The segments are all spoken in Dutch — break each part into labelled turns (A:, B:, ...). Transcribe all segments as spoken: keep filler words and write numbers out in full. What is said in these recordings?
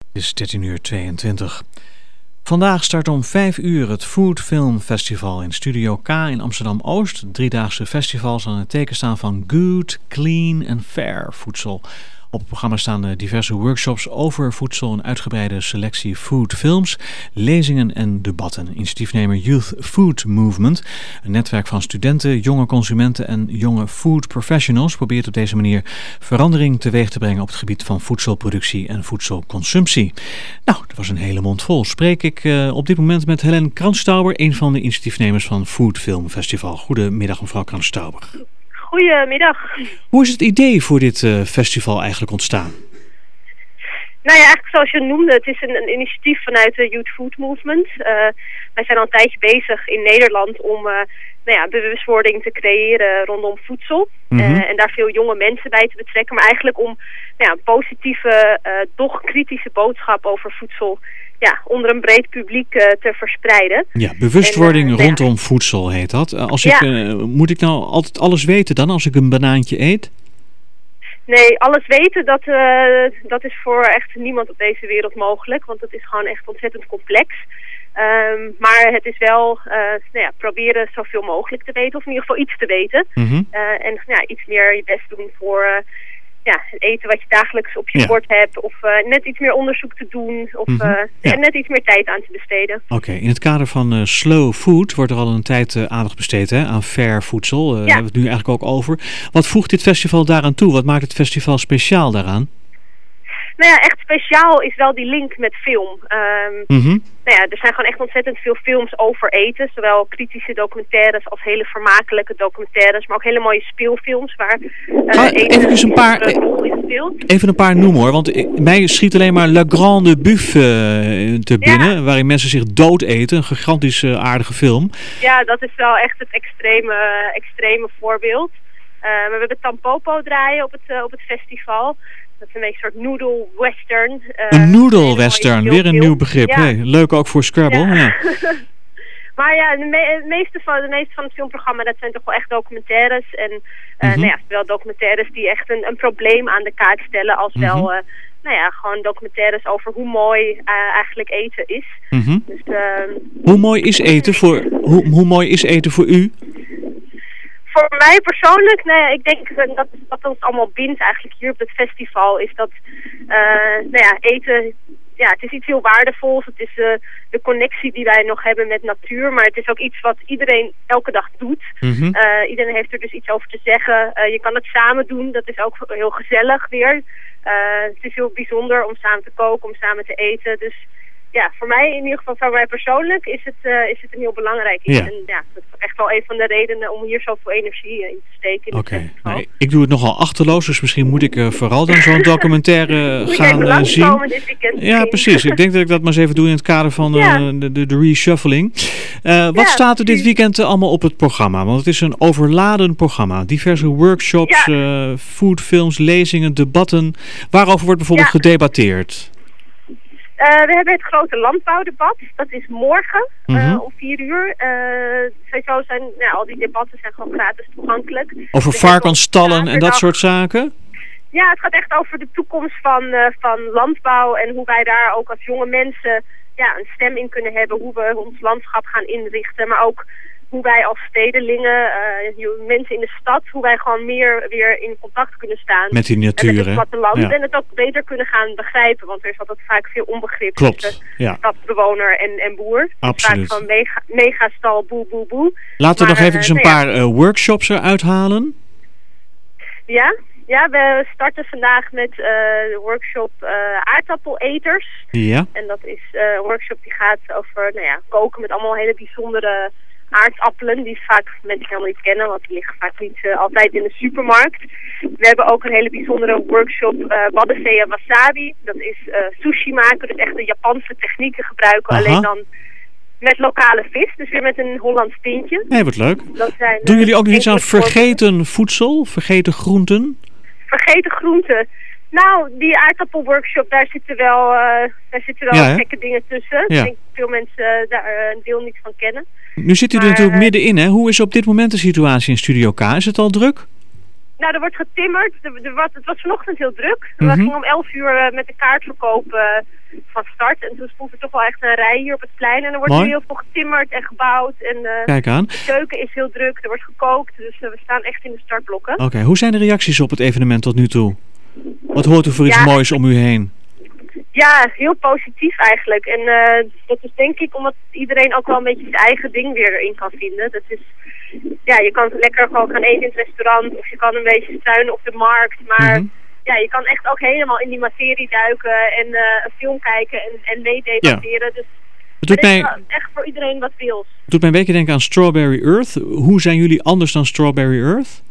A: Het is dertien uur tweeëntwintig. Vandaag start om vijf uur het Food Film Festival in Studio K in Amsterdam-Oost. Het driedaagse festival zal in het teken staan van good, clean en fair voedsel. Op het programma staan diverse workshops over voedsel, een uitgebreide selectie foodfilms, lezingen en debatten. Initiatiefnemer Youth Food Movement, een netwerk van studenten, jonge consumenten en jonge food professionals, probeert op deze manier verandering teweeg te brengen op het gebied van voedselproductie en voedselconsumptie. Nou, dat was een hele mond vol. Spreek ik uh, op dit moment met Helen Kranstauber, een van de initiatiefnemers van Food Film Festival. Goedemiddag, mevrouw Kranstauber.
B: Goedemiddag.
A: Hoe is het idee voor dit uh, festival eigenlijk ontstaan?
B: Nou ja, eigenlijk zoals je noemde, het is een, een initiatief vanuit de Youth Food Movement. Uh, wij zijn al een tijdje bezig in Nederland om uh, nou ja, bewustwording te creëren rondom voedsel. Mm-hmm. Uh, en daar veel jonge mensen bij te betrekken. Maar eigenlijk om nou ja, een positieve, uh, doch kritische boodschap over voedsel ja, onder een breed publiek uh, te verspreiden.
A: Ja, bewustwording en, uh, rondom ja. voedsel heet dat. Uh, als ik, ja. uh, moet ik nou altijd alles weten dan als ik een banaantje eet?
B: Nee, alles weten, dat, uh, dat is voor echt niemand op deze wereld mogelijk. Want dat is gewoon echt ontzettend complex. Um, maar het is wel uh, nou ja, proberen zoveel mogelijk te weten. Of in ieder geval iets te weten. Mm-hmm. Uh, en nou ja, iets meer je best doen voor uh, ja, het eten wat je dagelijks op je ja. bord hebt. Of uh, net iets meer onderzoek te doen. Of mm-hmm. uh, ja. net iets meer tijd aan te besteden.
A: Oké, okay. In het kader van uh, slow food wordt er al een tijd uh, aandacht besteed hè, aan fair voedsel. Uh, ja. Daar hebben we het nu eigenlijk ook over. Wat voegt dit festival daaraan toe? Wat maakt het festival speciaal daaraan?
B: Nou ja, echt speciaal is wel die link met film. Um, mm-hmm. Nou ja, er zijn gewoon echt ontzettend veel films over eten. Zowel kritische documentaires als hele vermakelijke documentaires. Maar ook hele mooie speelfilms waar uh,
A: ah,
B: eten
A: even een paar,
B: een rol in speelt.
A: Even een paar noemen hoor. Want ik, mij schiet alleen maar Le Grande Buff uh, te binnen. Ja. Waarin mensen zich dood eten. Een gigantisch uh, aardige film.
B: Ja, dat is wel echt het extreme, extreme voorbeeld. Uh, maar we hebben Tampopo draaien op het, uh, op het festival. Dat is een beetje een soort noodle western. Uh,
A: een noodle western, weer een nieuw begrip. Ja. Hey, leuk ook voor Scrabble. Ja. Ja.
B: Maar ja, de, me- de, meeste van, de meeste van het filmprogramma, dat zijn toch wel echt documentaires. En uh, mm-hmm. nou ja, wel documentaires die echt een, een probleem aan de kaart stellen. Als mm-hmm. wel, uh, nou ja, gewoon documentaires over hoe mooi uh, eigenlijk eten is.
A: Mm-hmm.
B: Dus, uh,
A: hoe mooi is eten voor, hoe, hoe mooi is eten voor u?
B: Voor mij persoonlijk, nee, ik denk dat wat ons allemaal bindt eigenlijk hier op het festival is dat, uh, nou ja, eten, ja, het is iets heel waardevols. Het is uh, de connectie die wij nog hebben met natuur, maar het is ook iets wat iedereen elke dag doet. Mm-hmm. Uh, iedereen heeft er dus iets over te zeggen. Uh, je kan het samen doen, dat is ook heel gezellig weer. Uh, het is heel bijzonder om samen te koken, om samen te eten, dus ja, voor mij in ieder geval, voor mij persoonlijk, is het, uh, is het een heel belangrijk iets. Ja. En ja, dat is echt wel een van de redenen om hier zoveel energie in te steken. Oké, okay.
A: nee, ik doe het nogal achterloos, dus misschien moet ik uh, vooral dan zo'n documentaire gaan uh, zien.
B: Dit weekend,
A: ja, precies. Ik denk dat ik dat maar eens even doe in het kader van uh, ja. de, de, de reshuffling. Uh, wat ja, staat er dit weekend uh, allemaal op het programma? Want het is een overladen programma. Diverse workshops, ja. uh, foodfilms, lezingen, debatten. Waarover wordt bijvoorbeeld ja. gedebatteerd?
B: Uh, we hebben het grote landbouwdebat. Dat is morgen uh, mm-hmm. om vier uur. Uh, sowieso zijn, nou, al die debatten zijn gewoon gratis toegankelijk.
A: Over varkensstallen en dat soort zaken?
B: Ja, het gaat echt over de toekomst van, uh, van landbouw en hoe wij daar ook als jonge mensen ja, een stem in kunnen hebben. Hoe we ons landschap gaan inrichten, maar ook hoe wij als stedelingen, uh, mensen in de stad, hoe wij gewoon meer weer in contact kunnen staan
A: met die natuur,
B: met het platteland ja. en het ook beter kunnen gaan begrijpen, want er is altijd vaak veel onbegrip
A: Klopt,
B: tussen
A: ja.
B: stadsbewoner en, en boer.
A: Absoluut.
B: Vaak van mega, megastal, boe, boe, boe.
A: Laten we nog even uh, een paar ja. uh, workshops eruit halen.
B: Ja, ja, we starten vandaag met uh, de workshop uh, aardappeleters.
A: Ja.
B: En dat is uh, een workshop die gaat over nou ja, koken met allemaal hele bijzondere aardappelen, die vaak mensen helemaal niet kennen, want die liggen vaak niet uh, altijd in de supermarkt. We hebben ook een hele bijzondere workshop, uh, Waddenzee wasabi. Dat is uh, sushi maken, dus echt de Japanse technieken gebruiken, Aha. alleen dan met lokale vis, dus weer met een Hollands tintje.
A: Nee, wat leuk.
B: Dat zijn,
A: Doen jullie ook nog iets aan vergeten voedsel, vergeten groenten?
B: Vergeten groenten. Nou, die aardappelworkshop, daar zitten wel, uh, daar zitten wel ja, gekke dingen tussen. Ja. Ik denk dat veel mensen uh, daar uh, een deel niet van kennen.
A: Nu zit u er natuurlijk uh, middenin, hè? Hoe is op dit moment de situatie in Studio K? Is het al druk?
B: Nou, er wordt getimmerd. Er, er was, het was vanochtend heel druk.
A: Mm-hmm.
B: We gingen om elf uur uh, met de kaartverkoop uh, van start. En toen stond er toch wel echt een rij hier op het plein. En er wordt
A: Mooi.
B: nu heel veel getimmerd en gebouwd. En uh,
A: Kijk aan.
B: de keuken is heel druk, er wordt gekookt. Dus uh, we staan echt in de startblokken.
A: Oké, okay. Hoe zijn de reacties op het evenement tot nu toe? Wat hoort u voor iets
B: ja,
A: moois om u heen?
B: Ja, heel positief eigenlijk. En uh, dat is denk ik omdat iedereen ook wel een beetje zijn eigen ding weer erin kan vinden. Dat is, ja, je kan lekker gewoon gaan eten in het restaurant of je kan een beetje struinen op de markt. Maar mm-hmm. ja, je kan echt ook helemaal in die materie duiken en uh, een film kijken en, en meedebatteren. Ja. Dus
A: het doet mij,
B: is echt voor iedereen wat wils.
A: Het doet mij een beetje denken aan Strawberry Earth. Hoe zijn jullie anders dan Strawberry Earth?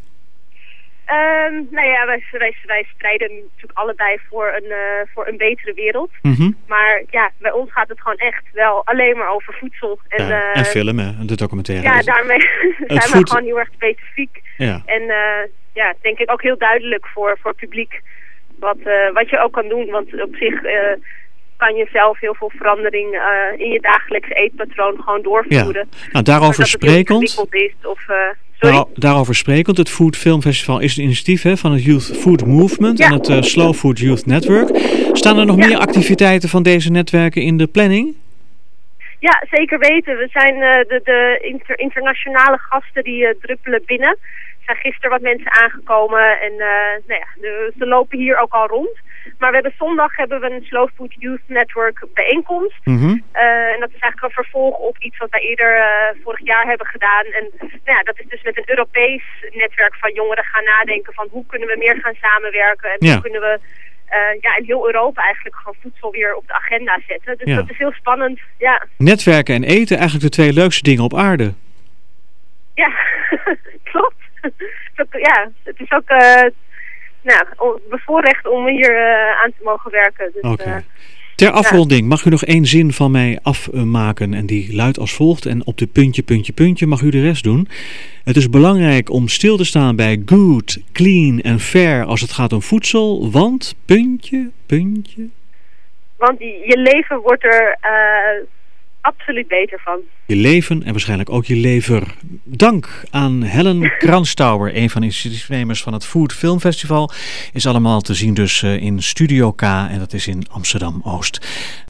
B: Um, nou ja, wij, wij, wij strijden natuurlijk allebei voor een, uh, voor een betere wereld.
A: Mm-hmm.
B: Maar ja, bij ons gaat het gewoon echt wel alleen maar over voedsel. En,
A: ja,
B: uh,
A: en filmen, de documentaire.
B: Ja, daarmee zijn
A: voed...
B: we gewoon heel erg specifiek.
A: Ja.
B: En uh, ja, denk ik ook heel duidelijk voor, voor het publiek wat, uh, wat je ook kan doen. Want op zich uh, kan je zelf heel veel verandering uh, in je dagelijkse eetpatroon gewoon doorvoeren.
A: Ja. Nou, daarover sprekend...
B: Het is of... Uh,
A: Nou, daarover sprekend, het Food Film Festival is een initiatief hè, van het Youth Food Movement ja. en het uh, Slow Food Youth Network. Staan er nog ja. meer activiteiten van deze netwerken in de planning?
B: Ja, zeker weten. We zijn uh, de, de inter- internationale gasten die uh, druppelen binnen. Er zijn gisteren wat mensen aangekomen en uh, nou ja, de, ze lopen hier ook al rond. Maar we hebben zondag hebben we een Slow Food Youth Network bijeenkomst.
A: Mm-hmm.
B: Uh, en dat is eigenlijk een vervolg op iets wat wij eerder uh, vorig jaar hebben gedaan. En nou ja, dat is dus met een Europees netwerk van jongeren gaan nadenken van hoe kunnen we meer gaan samenwerken. En
A: ja.
B: hoe kunnen we uh, ja, in heel Europa eigenlijk gewoon voedsel weer op de agenda zetten. Dus ja. dat is heel spannend. Ja.
A: Netwerken en eten, eigenlijk de twee leukste dingen op aarde.
B: Ja, klopt. Ja, het is ook... Uh, Nou, bevoorrecht om hier uh, aan te mogen werken. Dus,
A: Oké. Okay.
B: Uh,
A: Ter afronding, ja. mag u nog één zin van mij afmaken en die luidt als volgt. En op de puntje, puntje, puntje mag u de rest doen. Het is belangrijk om stil te staan bij good, clean en fair als het gaat om voedsel. Want, puntje, puntje.
B: Want je leven wordt er uh, absoluut beter van.
A: Je leven en waarschijnlijk ook je lever. Dank aan Helen Kranstauer, een van de initiatiefnemers van het Food Film Festival. Is allemaal te zien dus in Studio K en dat is in Amsterdam-Oost.